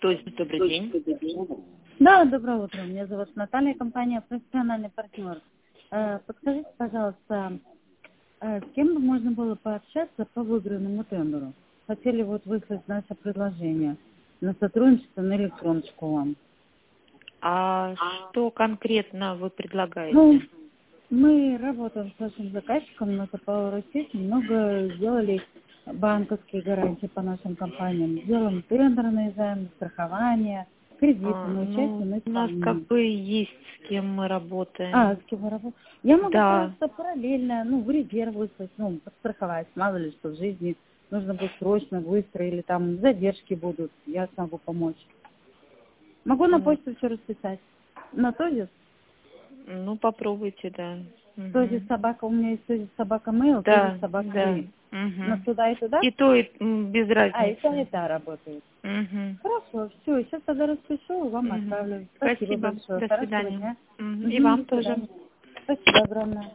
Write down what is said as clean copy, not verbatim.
То есть, добрый день. Да, доброе утро. Меня зовут Наталья, компания «Профессиональный партнер». Подскажите, пожалуйста, с кем бы можно было пообщаться по выигранному тендеру? Хотели вот выслать наше предложение на сотрудничество на электроночку вам. А что конкретно вы Ну, предлагаете? мы работаем с нашим заказчиком, на Power Assist, много сделали банковские гарантии по нашим компаниям. Делаем тендерные займы, страхование, кредиты на участие, на У нас исполнение. как бы есть с кем мы работаем. С кем вы работаете? Я могу Да. просто параллельно, в резерв выслать, подстраховать. Мало ли, что в жизни нужно будет срочно, быстро, или там задержки будут, я смогу помочь. Могу на М, почту все расписать. На ТОЗИС? Ну, попробуйте, да. ТОЗИС Мгм. собака, у меня есть ТОЗИС собака mail, ТОЗИС Да, собака да. вы. Но Мгм. туда и туда? И то, и без И та, и разницы. та работает. Мгм. Хорошо, все, сейчас тогда распишу, вам Мгм. отправлю. Спасибо Спасибо. большое. До Хорошего свидания. дня. Мгм. И вам До тоже. свидания. Спасибо огромное.